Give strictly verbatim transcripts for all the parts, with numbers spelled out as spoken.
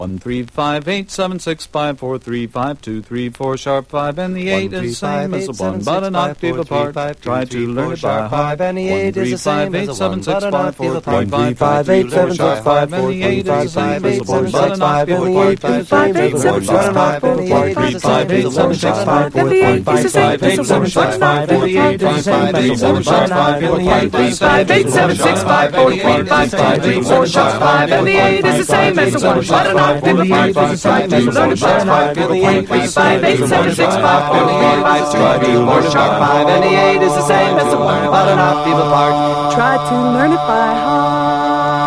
One three five eight seven six five four three five two three four sharp five, and the eight is the same as the one, but an octave apart. Try to learn it by heart. And the eight is the same as the one, but an octave apart. One three five eight seven six five four three five five, and the eight is the same as the one, but an octave apart. Five eight seven six five four three five eight seven six five four three five five eight seven six five, and the eight is the same as the one, but an octave apart. Five eight seven six five four three five five three four sharp five, and the eight is the same as the one, but an octave apart. Try to learn it by heart. And the eight is five eight seven six five four three five three four sharp five, and the eight is the same as the one, but an octave apart. Try to learn it by heart.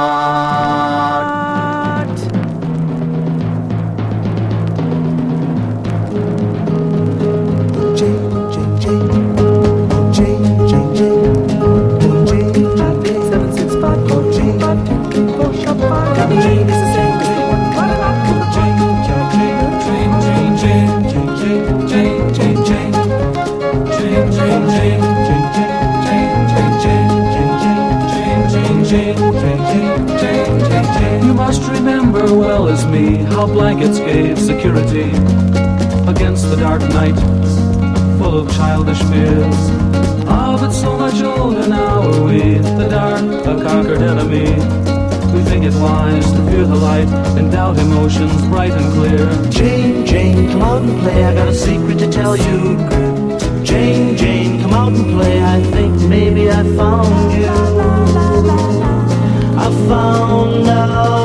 You must remember well as me how blankets gave security against the dark night, full of childish fears. Ah, but so much older now are we, the dark, a conquered enemy. We think it wise to fear the light and doubt emotions bright and clear. Jane, Jane, come out and play, I got a secret to tell you. Jane, Jane, come out and play, I think maybe I found you. I found out